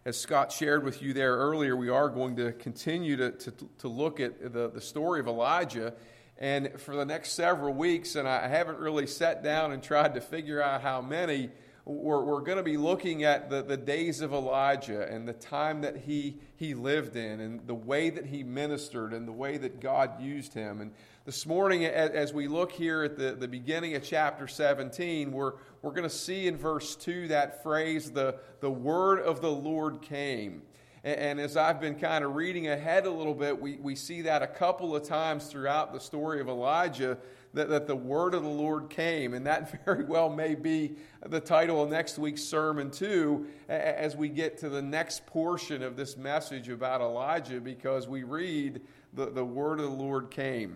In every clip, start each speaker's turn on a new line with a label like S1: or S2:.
S1: As Scott shared with you there earlier, we are going to continue to look at the story of Elijah. And for the next several weeks, and I haven't really sat down and tried to figure out how many, we're going to be looking at the days of Elijah and the time that he lived in and the way that he ministered and the way that God used him. And this morning, as we look here at the beginning of chapter 17, we're going to see in verse 2 that phrase, the word of the Lord came. And as I've been kind of reading ahead a little bit, we see that a couple of times throughout the story of Elijah, that the word of the Lord came. And that very well may be the title of next week's sermon too, as we get to the next portion of this message about Elijah, because we read the word of the Lord came.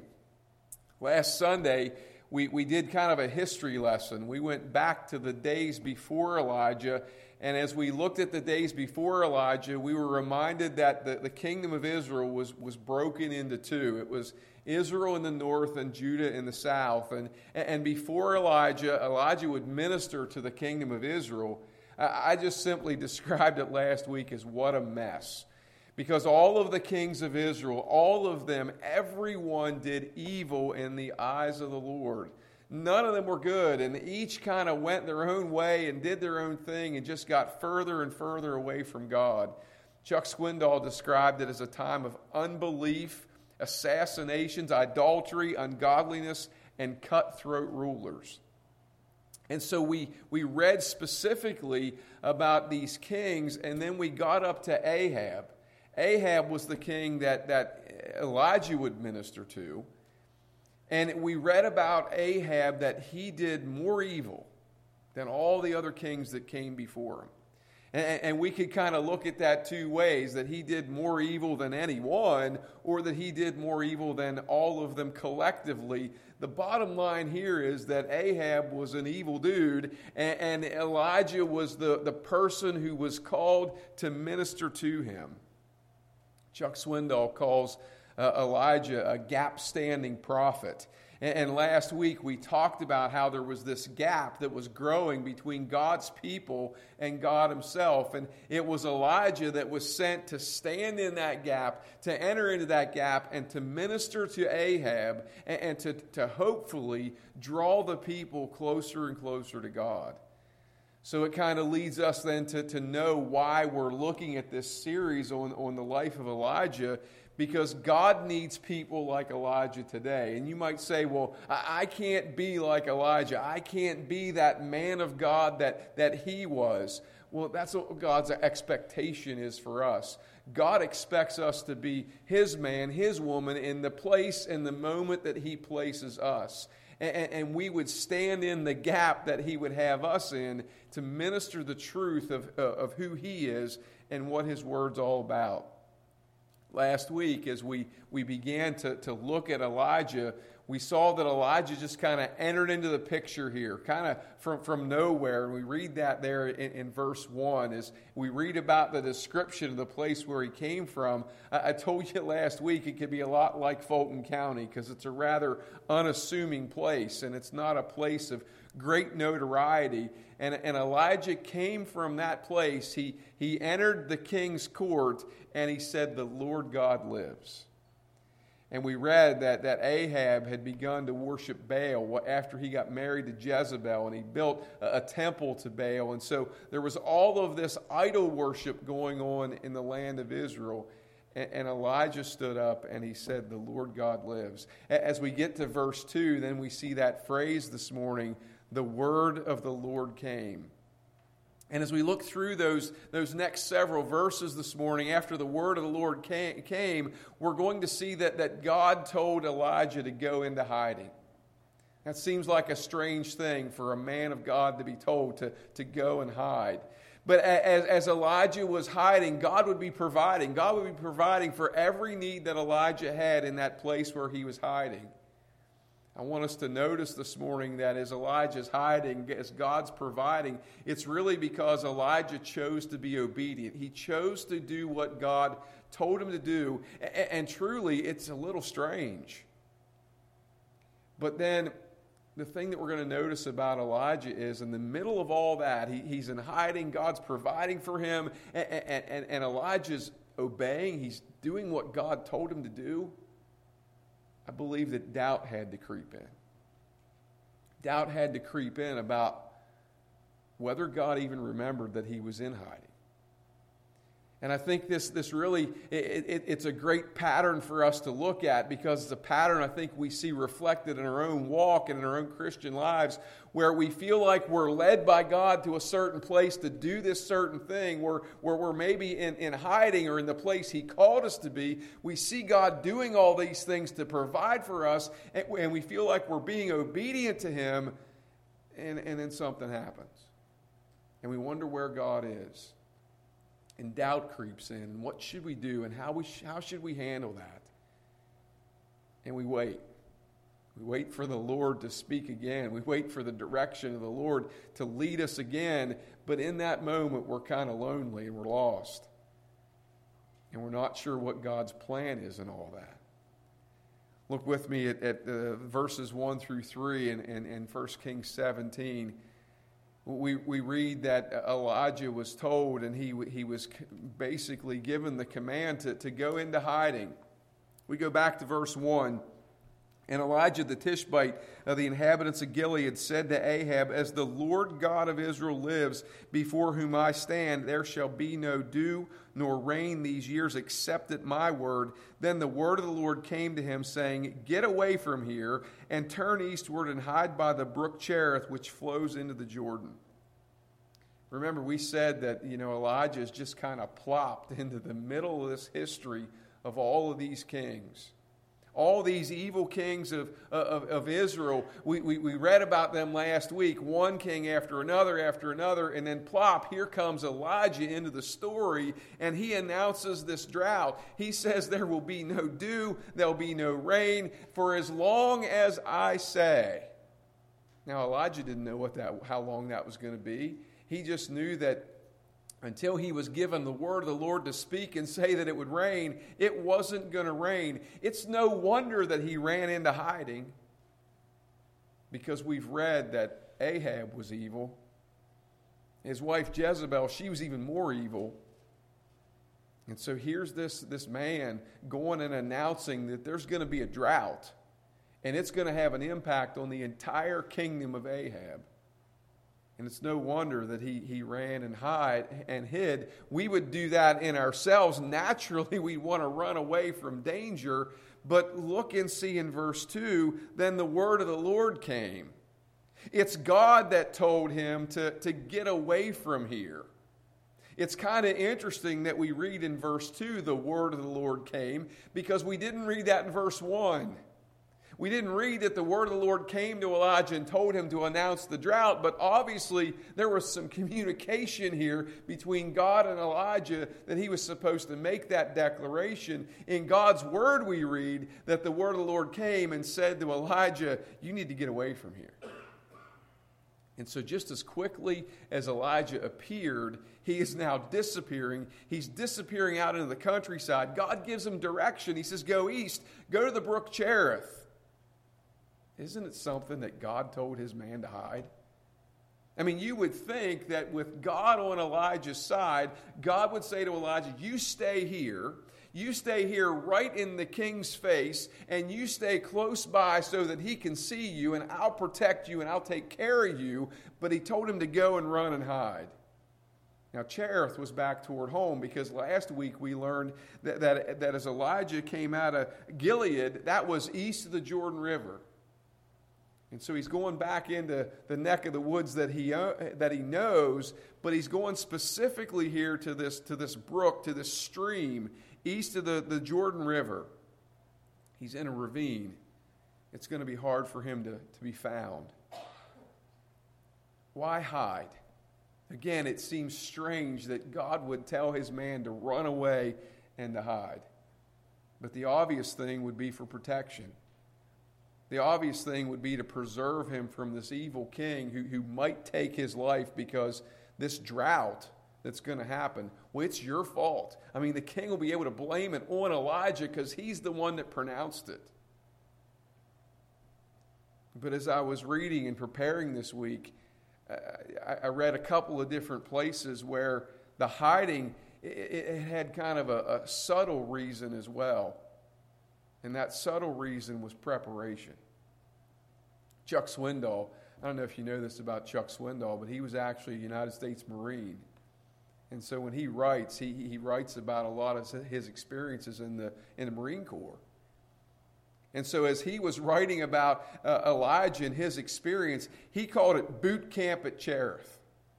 S1: Last Sunday, we did kind of a history lesson. We went back to the days before Elijah, and as we looked at the days before Elijah, we were reminded that the kingdom of Israel was broken into two. It was Israel in the north and Judah in the south. And before Elijah would minister to the kingdom of Israel. I just simply described it last week as what a mess. Because all of the kings of Israel, all of them, everyone did evil in the eyes of the Lord. None of them were good, and each kind of went their own way and did their own thing and just got further and further away from God. Chuck Swindoll described it as a time of unbelief, assassinations, idolatry, ungodliness, and cutthroat rulers. And so we read specifically about these kings, and then we got up to Ahab. Ahab was the king that Elijah would minister to. And we read about Ahab that he did more evil than all the other kings that came before him. And we could kind of look at that two ways, that he did more evil than anyone, or that he did more evil than all of them collectively. The bottom line here is that Ahab was an evil dude, and Elijah was the person who was called to minister to him. Chuck Swindoll calls Elijah a gap-standing prophet. And last week we talked about how there was this gap that was growing between God's people and God himself. And it was Elijah that was sent to stand in that gap, to enter into that gap, and to minister to Ahab, and to hopefully draw the people closer and closer to God. So it kind of leads us then to know why we're looking at this series on the life of Elijah, because God needs people like Elijah today. And you might say, well, I can't be like Elijah. I can't be that man of God that he was. Well, that's what God's expectation is for us. God expects us to be his man, his woman, in the place and the moment that he places us. And we would stand in the gap that he would have us in to minister the truth of who he is and what his word's all about. Last week, as we began to look at Elijah, we saw that Elijah just kind of entered into the picture here, kind of from nowhere. And we read that there in verse 1 as we read about the description of the place where he came from. I told you last week it could be a lot like Fulton County, because it's a rather unassuming place, and it's not a place of great notoriety. And Elijah came from that place. He entered the king's court, and he said, "The Lord God lives." And we read that Ahab had begun to worship Baal after he got married to Jezebel, and he built a temple to Baal. And so there was all of this idol worship going on in the land of Israel. And Elijah stood up and he said, "The Lord God lives." As we get to verse 2, then we see that phrase this morning, "The word of the Lord came." And as we look through those next several verses this morning, after the word of the Lord came, we're going to see that God told Elijah to go into hiding. That seems like a strange thing for a man of God to be told to go and hide. But as Elijah was hiding, God would be providing. God would be providing for every need that Elijah had in that place where he was hiding. I want us to notice this morning that as Elijah's hiding, as God's providing, it's really because Elijah chose to be obedient. He chose to do what God told him to do. And truly, it's a little strange. But then the thing that we're going to notice about Elijah is in the middle of all that, he's in hiding, God's providing for him, and Elijah's obeying, he's doing what God told him to do. I believe that doubt had to creep in. Doubt had to creep in about whether God even remembered that he was in hiding. And I think this really, it's a great pattern for us to look at, because it's a pattern I think we see reflected in our own walk and in our own Christian lives, where we feel like we're led by God to a certain place to do this certain thing, where we're maybe in hiding or in the place he called us to be. We see God doing all these things to provide for us, and we feel like we're being obedient to him, and then something happens. And we wonder where God is. And doubt creeps in. And what should we do? And how should we handle that? And we wait. We wait for the Lord to speak again. We wait for the direction of the Lord to lead us again. But in that moment, we're kind of lonely and we're lost. And we're not sure what God's plan is in all that. Look with me at verses 1 through 3 in 1 Kings 17. We read that Elijah was told, and he was basically given the command to go into hiding. We go back to verse 1. And Elijah the Tishbite of the inhabitants of Gilead said to Ahab, "As the Lord God of Israel lives, before whom I stand, there shall be no dew nor rain these years except at my word." Then the word of the Lord came to him, saying, "Get away from here and turn eastward and hide by the brook Cherith, which flows into the Jordan." Remember, we said that Elijah is just kind of plopped into the middle of this history of all of these kings. All these evil kings of Israel, we read about them last week, one king after another, and then plop, here comes Elijah into the story, and he announces this drought. He says there will be no dew, there'll be no rain, for as long as I say. Now Elijah didn't know how long that was going to be. He just knew that until he was given the word of the Lord to speak and say that it would rain, it wasn't going to rain. It's no wonder that he ran into hiding, because we've read that Ahab was evil. His wife Jezebel, she was even more evil. And so here's this man going and announcing that there's going to be a drought, and it's going to have an impact on the entire kingdom of Ahab. And it's no wonder that he ran and hid. We would do that in ourselves. Naturally, we want to run away from danger. But look and see in verse 2, then the word of the Lord came. It's God that told him to get away from here. It's kind of interesting that we read in verse 2, the word of the Lord came, because we didn't read that in verse 1. We didn't read that the word of the Lord came to Elijah and told him to announce the drought, but obviously there was some communication here between God and Elijah that he was supposed to make that declaration. In God's word we read that the word of the Lord came and said to Elijah, "You need to get away from here." And so just as quickly as Elijah appeared, he is now disappearing. He's disappearing out into the countryside. God gives him direction. He says, "Go east, go to the brook Cherith." Isn't it something that God told his man to hide? I mean, you would think that with God on Elijah's side, God would say to Elijah, "You stay here. You stay here right in the king's face, and you stay close by so that he can see you, and I'll protect you, and I'll take care of you." But he told him to go and run and hide. Now, Cherith was back toward home, because last week we learned that as Elijah came out of Gilead, that was east of the Jordan River. And so he's going back into the neck of the woods that he knows, but he's going specifically here to this brook, to this stream, east of the Jordan River. He's in a ravine. It's going to be hard for him to be found. Why hide? Again, it seems strange that God would tell his man to run away and to hide. But the obvious thing would be for protection. The obvious thing would be to preserve him from this evil king who might take his life, because this drought that's going to happen, well, it's your fault. I mean, the king will be able to blame it on Elijah because he's the one that pronounced it. But as I was reading and preparing this week, I read a couple of different places where the hiding, it had kind of a subtle reason as well. And that subtle reason was preparation. Chuck Swindoll, I don't know if you know this about Chuck Swindoll, but he was actually a United States Marine. And so when he writes, he writes about a lot of his experiences in the Marine Corps. And so as he was writing about Elijah and his experience, he called it boot camp at Cherith.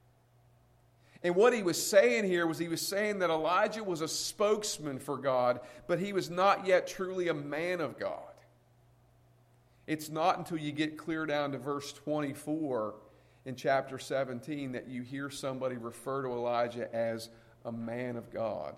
S1: And what he was saying here was he was saying that Elijah was a spokesman for God, but he was not yet truly a man of God. It's not until you get clear down to verse 24 in chapter 17 that you hear somebody refer to Elijah as a man of God.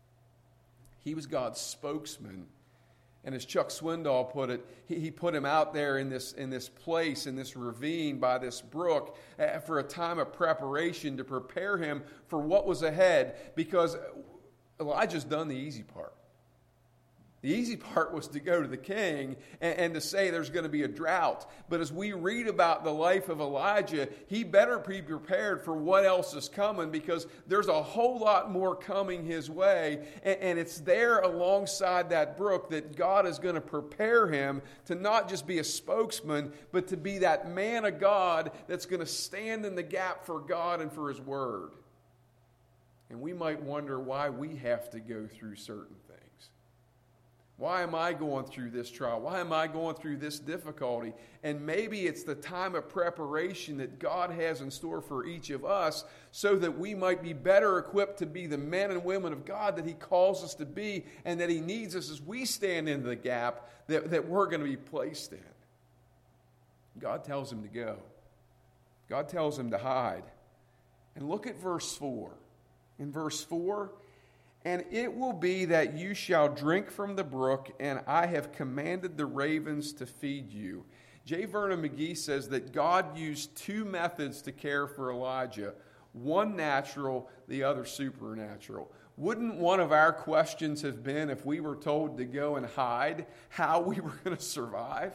S1: He was God's spokesman. And as Chuck Swindoll put it, he put him out there in this place, in this ravine by this brook for a time of preparation to prepare him for what was ahead, because Elijah's done the easy part. The easy part was to go to the king and to say there's going to be a drought. But as we read about the life of Elijah, he better be prepared for what else is coming, because there's a whole lot more coming his way. And it's there alongside that brook that God is going to prepare him to not just be a spokesman, but to be that man of God that's going to stand in the gap for God and for his word. And we might wonder why we have to go through certain things. Why am I going through this trial? Why am I going through this difficulty? And maybe it's the time of preparation that God has in store for each of us, so that we might be better equipped to be the men and women of God that he calls us to be, and that he needs us as we stand in the gap that we're going to be placed in. God tells him to go. God tells him to hide. And look at verse 4. In verse 4, and it will be that you shall drink from the brook, and I have commanded the ravens to feed you. J. Vernon McGee says that God used two methods to care for Elijah, one natural, the other supernatural. Wouldn't one of our questions have been, if we were told to go and hide, how we were going to survive?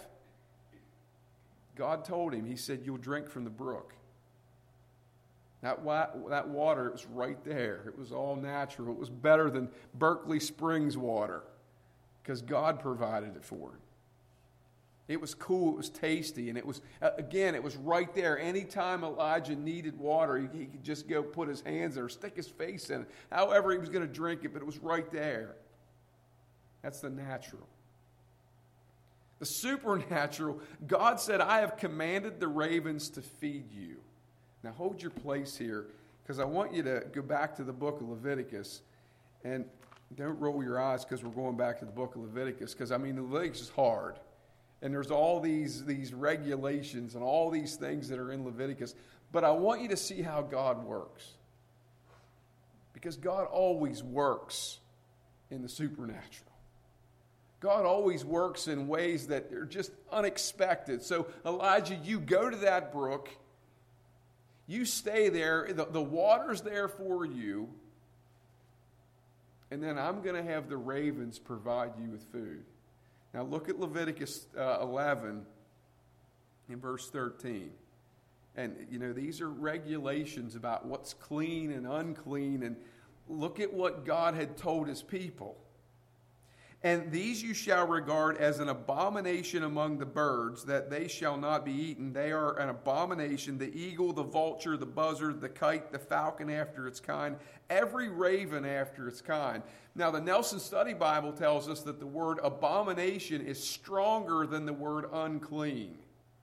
S1: God told him, he said, you'll drink from the brook. That water, it was right there. It was all natural. It was better than Berkeley Springs water, because God provided it for him. It was cool. It was tasty. And it was, again, it was right there. Anytime Elijah needed water, he could just go put his hands there, stick his face in it. However he was going to drink it, but it was right there. That's the natural. The supernatural, God said, I have commanded the ravens to feed you. Now hold your place here, because I want you to go back to the book of Leviticus. And don't roll your eyes because we're going back to the book of Leviticus, because, I mean, Leviticus is hard. And there's all these regulations and all these things that are in Leviticus. But I want you to see how God works. Because God always works in the supernatural. God always works in ways that are just unexpected. So, Elijah, you go to that brook. You stay there. The water's there for you. And then I'm going to have the ravens provide you with food. Now look at Leviticus 11 in verse 13. And, you know, these are regulations about what's clean and unclean. And look at what God had told his people. And these you shall regard as an abomination among the birds, that they shall not be eaten. They are an abomination: the eagle, the vulture, the buzzard, the kite, the falcon after its kind, every raven after its kind. Now, the Nelson Study Bible tells us that the word abomination is stronger than the word unclean.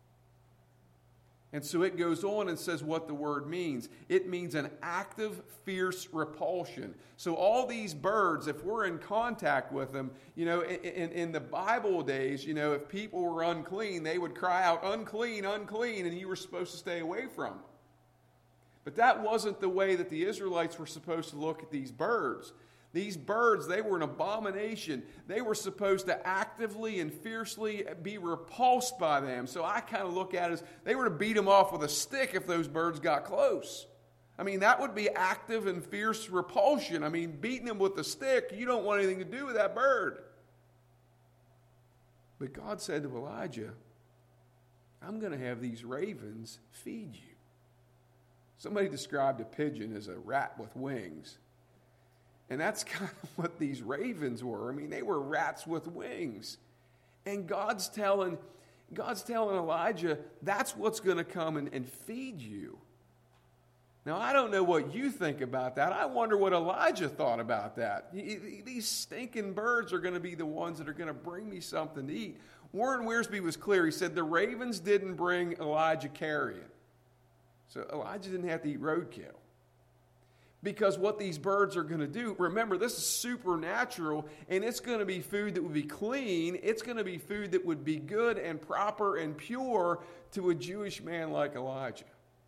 S1: And so it goes on and says what the word means. It means an active, fierce repulsion. So all these birds, if we're in contact with them, you know, in the Bible days, you know, if people were unclean, they would cry out, unclean, unclean, and you were supposed to stay away from them. But that wasn't the way that the Israelites were supposed to look at these birds. These birds, they were an abomination. They were supposed to actively and fiercely be repulsed by them. So I kind of look at it as they were to beat them off with a stick if those birds got close. I mean, that would be active and fierce repulsion. I mean, beating them with a stick, you don't want anything to do with that bird. But God said to Elijah, I'm going to have these ravens feed you. Somebody described a pigeon as a rat with wings. And that's kind of what these ravens were. I mean, they were rats with wings. And God's telling Elijah, that's what's going to come and feed you. Now, I don't know what you think about that. I wonder what Elijah thought about that. These stinking birds are going to be the ones that are going to bring me something to eat. Warren Wiersbe was clear. He said the ravens didn't bring Elijah carrion. So Elijah didn't have to eat roadkill. Because what these birds are going to do, remember, this is supernatural, and it's going to be food that would be clean. It's going to be food that would be good and proper and pure to a Jewish man like Elijah.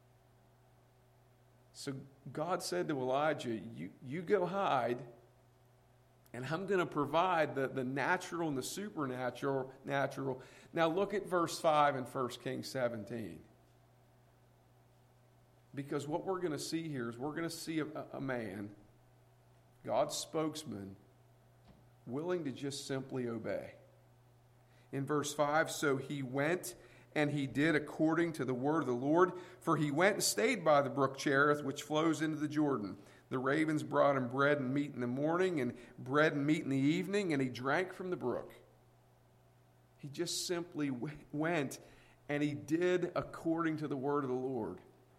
S1: So God said to Elijah, you go hide, and I'm going to provide the natural and the supernatural. Now look at verse 5 in 1 Kings 17. Because what we're going to see here is we're going to see a man, God's spokesman, willing to just simply obey. In verse 5, so he went and he did according to the word of the Lord, for he went and stayed by the brook Cherith, which flows into the Jordan. The ravens brought him bread and meat in the morning and bread and meat in the evening, and he drank from the brook. He just simply went and he did according to the word of the Lord.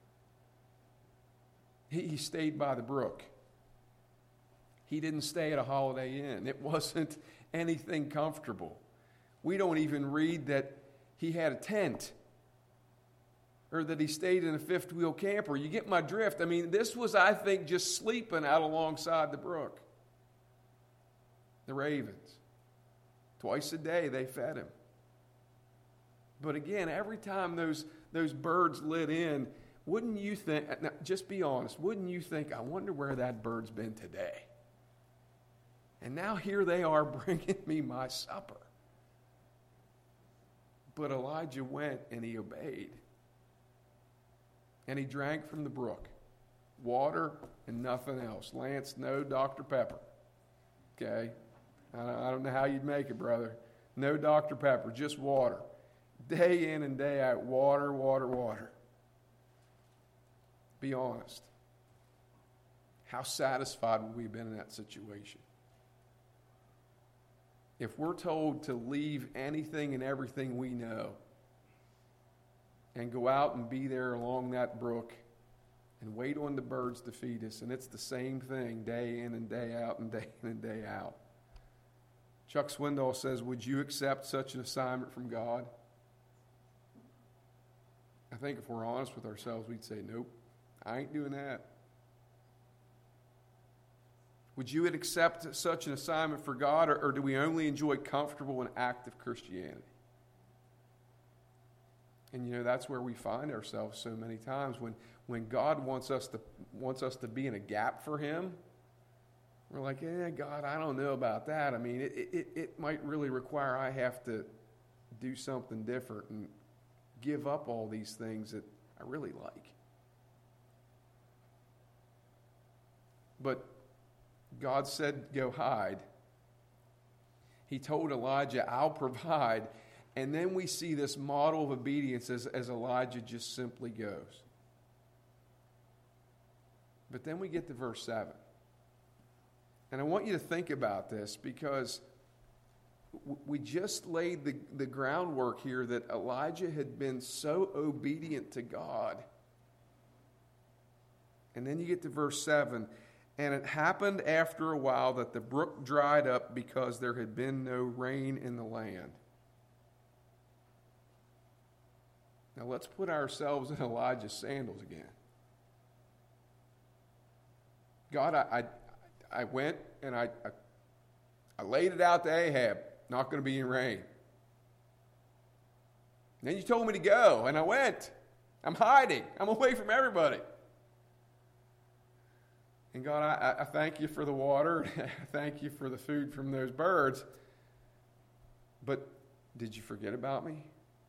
S1: He stayed by the brook. He didn't stay at a Holiday Inn. It wasn't anything comfortable. We don't even read that he had a tent or that he stayed in a fifth-wheel camper. You get my drift. I mean, this was, I think, just sleeping out alongside the brook. The ravens. Twice a day they fed him. But again, every time those birds lit in, wouldn't you think, now just be honest, wouldn't you think, I wonder where that bird's been today? And now here they are bringing me my supper. But Elijah went and he obeyed. And he drank from the brook. Water and nothing else. Lance, no Dr. Pepper. Okay? I don't know how you'd make it, brother. No Dr. Pepper, just water. Day in and day out, water, water, water. Be honest. How satisfied would we have been in that situation? If we're told to leave anything and everything we know and go out and be there along that brook and wait on the birds to feed us, and it's the same thing day in and day out and day in and day out. Chuck Swindoll says, would you accept such an assignment from God? I think if we're honest with ourselves, we'd say, nope. I ain't doing that. Would you accept such an assignment for God, or do we only enjoy comfortable and active Christianity? And that's where we find ourselves so many times when God wants us to be in a gap for Him. We're like, God, I don't know about that. I mean, it might really require I have to do something different and give up all these things that I really like. But God said, go hide. He told Elijah, I'll provide. And then we see this model of obedience as Elijah just simply goes. But then we get to verse 7. And I want you to think about this because we just laid the groundwork here that Elijah had been so obedient to God. And then you get to verse 7. And it happened after a while that the brook dried up because there had been no rain in the land. Now let's put ourselves in Elijah's sandals again. God, I went and I laid it out to Ahab. Not going to be any rain. And then you told me to go, and I went. I'm hiding. I'm away from everybody. And God, I thank you for the water. I thank you for the food from those birds. But did you forget about me?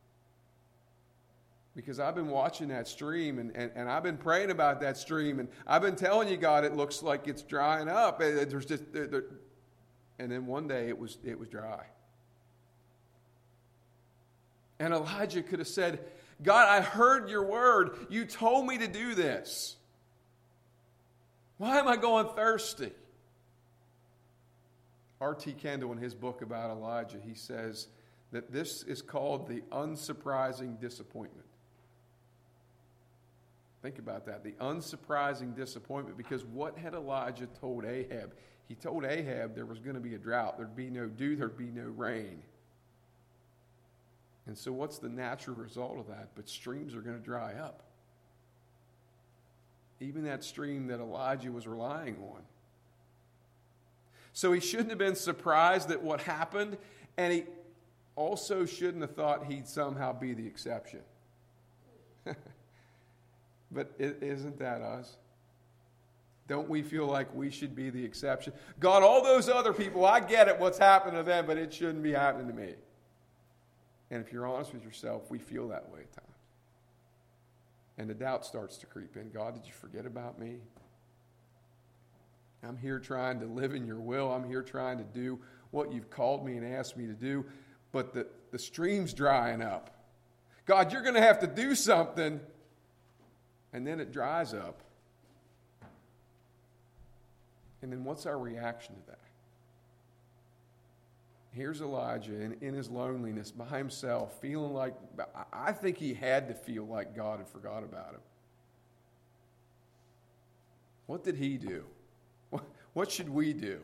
S1: Because I've been watching that stream, and I've been praying about that stream, and I've been telling you, God, it looks like it's drying up. There's just, and then one day it was dry. And Elijah could have said, God, I heard your word. You told me to do this. Why am I going thirsty? R.T. Kendall, in his book about Elijah, he says that this is called the unsurprising disappointment. Think about that, the unsurprising disappointment, because what had Elijah told Ahab? He told Ahab there was going to be a drought. There'd be no dew, there'd be no rain. And so what's the natural result of that? But streams are going to dry up. Even that stream that Elijah was relying on. So he shouldn't have been surprised at what happened, and he also shouldn't have thought he'd somehow be the exception. But isn't that us? Don't we feel like we should be the exception? God, all those other people, I get it, what's happened to them, but it shouldn't be happening to me. And if you're honest with yourself, we feel that way at times. And the doubt starts to creep in. God, did you forget about me? I'm here trying to live in your will. I'm here trying to do what you've called me and asked me to do. But the stream's drying up. God, you're going to have to do something. And then it dries up. And then what's our reaction to that? Here's Elijah in his loneliness by himself, feeling like, I think he had to feel like God had forgot about him. What did he do? What should we do?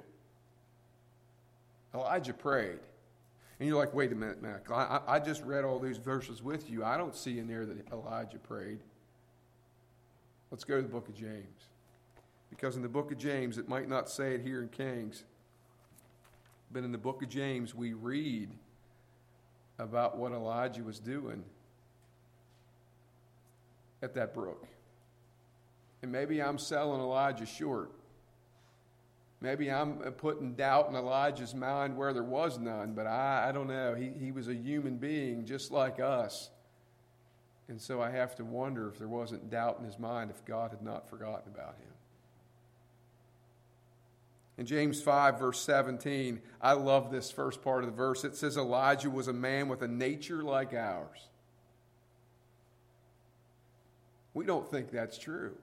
S1: Elijah prayed. And you're like, wait a minute, Mac. I just read all these verses with you. I don't see in there that Elijah prayed. Let's go to the book of James. Because in the book of James, it might not say it here in Kings, but in the book of James, we read about what Elijah was doing at that brook. And maybe I'm selling Elijah short. Maybe I'm putting doubt in Elijah's mind where there was none, but I don't know. He was a human being just like us. And so I have to wonder if there wasn't doubt in his mind if God had not forgotten about him. In James 5, verse 17, I love this first part of the verse. It says, Elijah was a man with a nature like ours. We don't think that's true.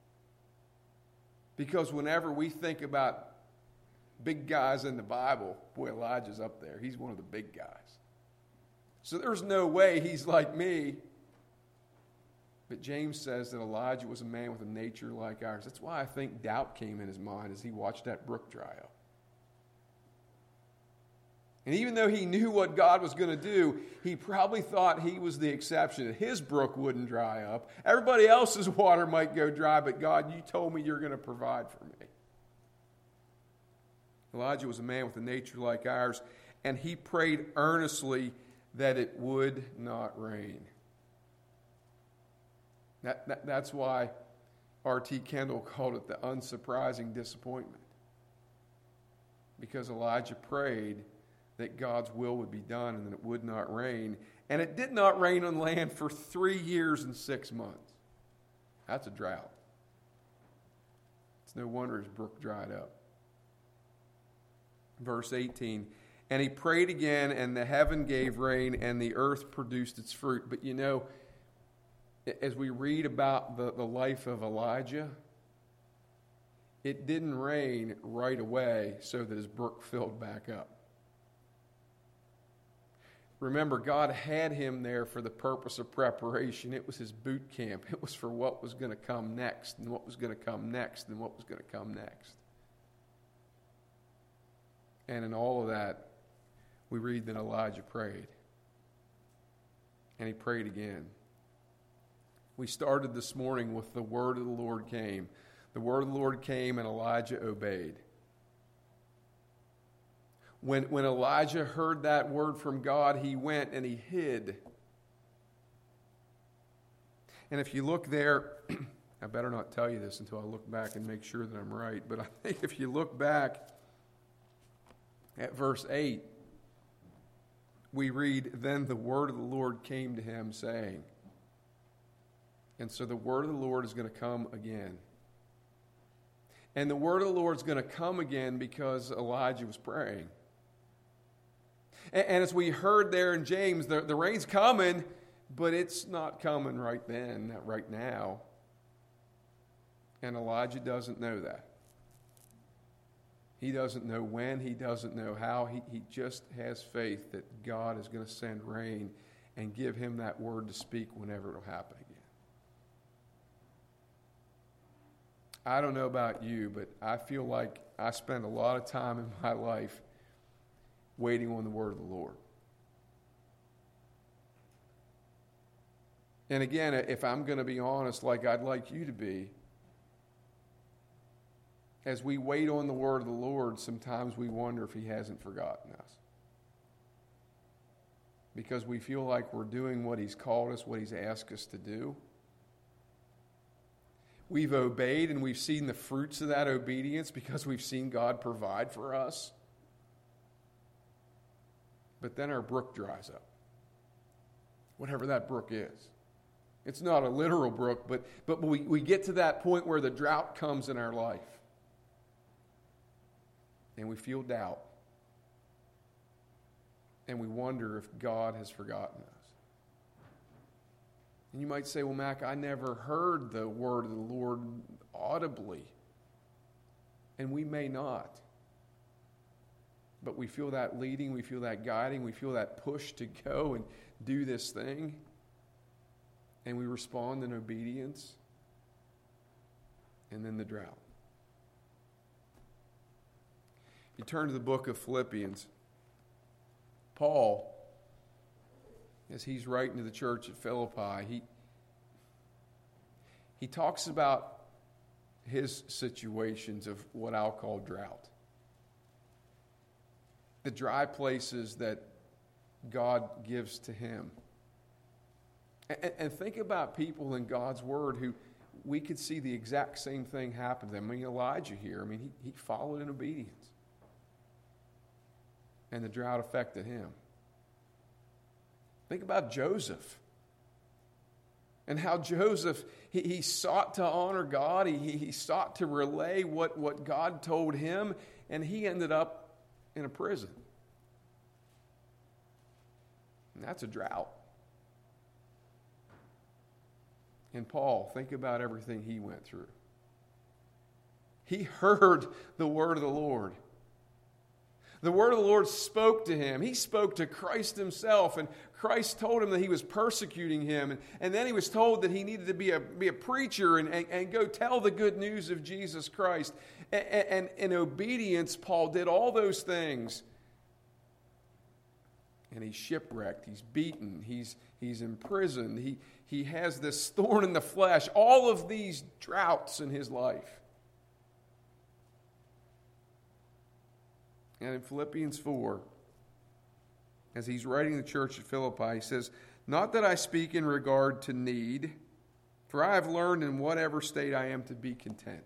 S1: Because whenever we think about big guys in the Bible, boy, Elijah's up there. He's one of the big guys. So there's no way he's like me. But James says that Elijah was a man with a nature like ours. That's why I think doubt came in his mind as he watched that brook dry up. And even though he knew what God was going to do, he probably thought he was the exception, that his brook wouldn't dry up. Everybody else's water might go dry, but God, you told me you're going to provide for me. Elijah was a man with a nature like ours, and he prayed earnestly that it would not rain. That's why R.T. Kendall called it the unsurprising disappointment. Because Elijah prayed that God's will would be done and that it would not rain. And it did not rain on land for 3 years and 6 months. That's a drought. It's no wonder his brook dried up. Verse 18, and he prayed again, and the heaven gave rain, and the earth produced its fruit. But you know, as we read about the life of Elijah, it didn't rain right away so that his brook filled back up. Remember, God had him there for the purpose of preparation. It was his boot camp. It was for what was going to come next, and what was going to come next, and what was going to come next. And in all of that, we read that Elijah prayed. And he prayed again. We started this morning with the word of the Lord came. The word of the Lord came and Elijah obeyed. When Elijah heard that word from God, he went and he hid. And if you look there, I better not tell you this until I look back and make sure that I'm right, but I think if you look back at verse 8, we read, then the word of the Lord came to him saying. And so the word of the Lord is going to come again. And the word of the Lord is going to come again because Elijah was praying. And as we heard there in James, the rain's coming, But it's not coming right then, not right now. And Elijah doesn't know that. He doesn't know when. He doesn't know how. He just has faith that God is going to send rain and give him that word to speak whenever it'll happen again. I don't know about you, but I feel like I spend a lot of time in my life waiting on the word of the Lord. And again, if I'm going to be honest, like I'd like you to be, as we wait on the word of the Lord, sometimes we wonder if he hasn't forgotten us. Because we feel like we're doing what he's called us, what he's asked us to do. We've obeyed and we've seen the fruits of that obedience because we've seen God provide for us. But then our brook dries up. Whatever that brook is. It's not a literal brook, but we get to that point where the drought comes in our life. And we feel doubt. And we wonder if God has forgotten us. And you might say, well, Mac, I never heard the word of the Lord audibly. And we may not. But we feel that leading, we feel that guiding, we feel that push to go and do this thing. And we respond in obedience. And then the drought. You turn to the book of Philippians. Paul, as he's writing to the church at Philippi, he talks about his situations of what I'll call drought. The dry places that God gives to him. And think about people in God's Word who we could see the exact same thing happen to them. I mean, Elijah here, he followed in obedience. And the drought affected him. Think about Joseph. And how Joseph, he sought to honor God. He sought to relay what God told him. And he ended up in a prison. And that's a drought. And Paul, think about everything he went through. He heard the word of the Lord. The word of the Lord spoke to him. He spoke to Christ himself, and Christ told him that he was persecuting him. And then he was told that he needed to be a preacher and go tell the good news of Jesus Christ. And in obedience, Paul did all those things. And he's shipwrecked. He's beaten. He's imprisoned. He has this thorn in the flesh. All of these droughts in his life. And in Philippians 4, as he's writing to the church at Philippi, he says, "Not that I speak in regard to need, for I have learned in whatever state I am to be content."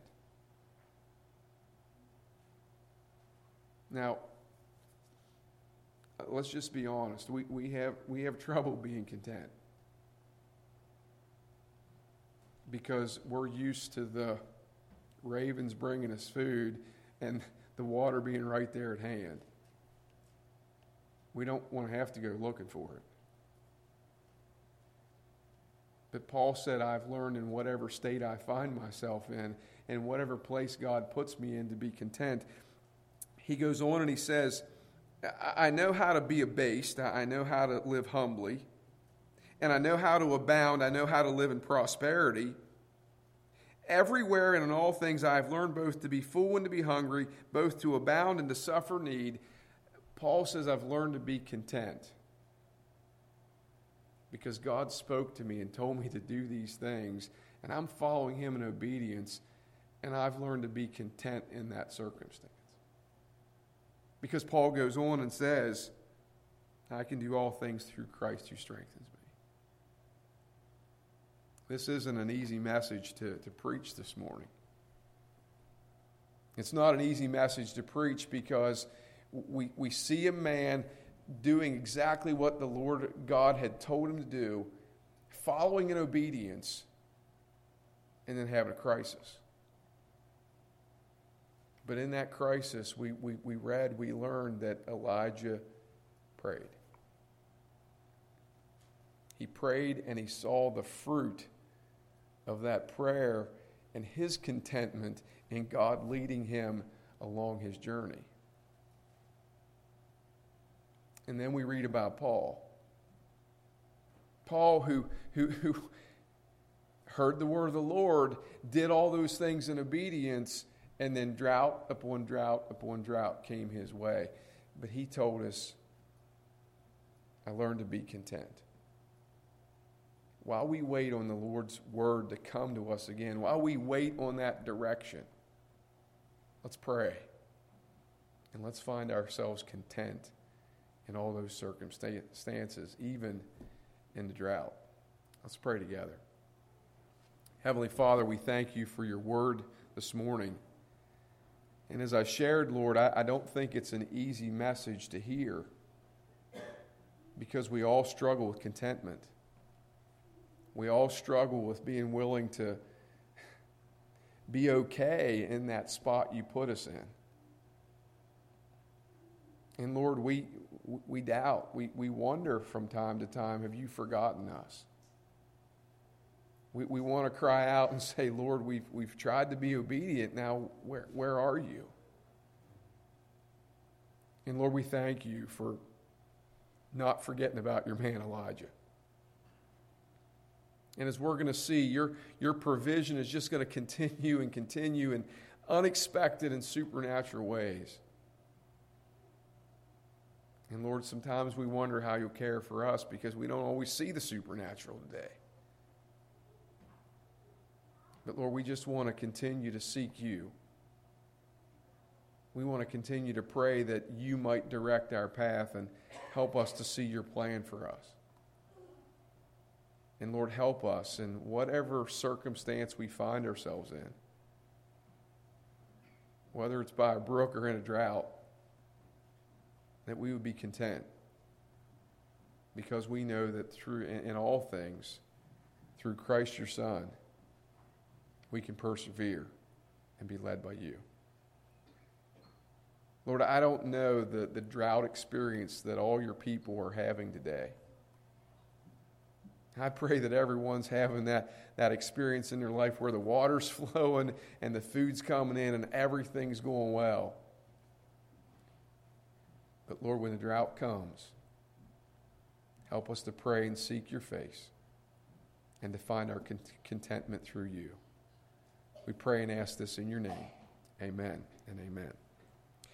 S1: Now, let's just be honest. We have trouble being content. Because we're used to the ravens bringing us food and the water being right there at hand. We don't want to have to go looking for it. But Paul said, I've learned in whatever state I find myself in whatever place God puts me in, to be content. He goes on and he says, I know how to be abased. I know how to live humbly. And I know how to abound. I know how to live in prosperity. Everywhere and in all things I have learned both to be full and to be hungry, both to abound and to suffer need. Paul says I've learned to be content. Because God spoke to me and told me to do these things. And I'm following him in obedience. And I've learned to be content in that circumstance. Because Paul goes on and says, I can do all things through Christ who strengthens me. This isn't an easy message to preach this morning. It's not an easy message to preach because we see a man doing exactly what the Lord God had told him to do, following in obedience, and then having a crisis. But in that crisis, we learned that Elijah prayed. He prayed and he saw the fruit of that prayer and his contentment in God leading him along his journey. And then we read about Paul. Paul, who heard the word of the Lord, did all those things in obedience, and then drought upon drought upon drought came his way. But he told us, I learned to be content. While we wait on the Lord's word to come to us again, while we wait on that direction, let's pray. And let's find ourselves content in all those circumstances, even in the drought. Let's pray together. Heavenly Father, we thank you for your word this morning. And as I shared, Lord, I don't think it's an easy message to hear, because we all struggle with contentment. We all struggle with being willing to be okay in that spot you put us in. And Lord, we doubt. We wonder from time to time, have you forgotten us? We want to cry out and say, Lord, we've tried to be obedient. Now, where are you? And Lord, we thank you for not forgetting about your man Elijah. And as we're going to see, your provision is just going to continue and continue in unexpected and supernatural ways. And Lord, sometimes we wonder how you'll care for us because we don't always see the supernatural today. But Lord, we just want to continue to seek you. We want to continue to pray that you might direct our path and help us to see your plan for us. And Lord, help us in whatever circumstance we find ourselves in, whether it's by a brook or in a drought, that we would be content, because we know that in all things, through Christ your Son, we can persevere and be led by you. Lord, I don't know the drought experience that all your people are having today. I pray that everyone's having that experience in their life where the water's flowing and the food's coming in and everything's going well. But Lord, when the drought comes, help us to pray and seek your face and to find our contentment through you. We pray and ask this in your name. Amen and amen.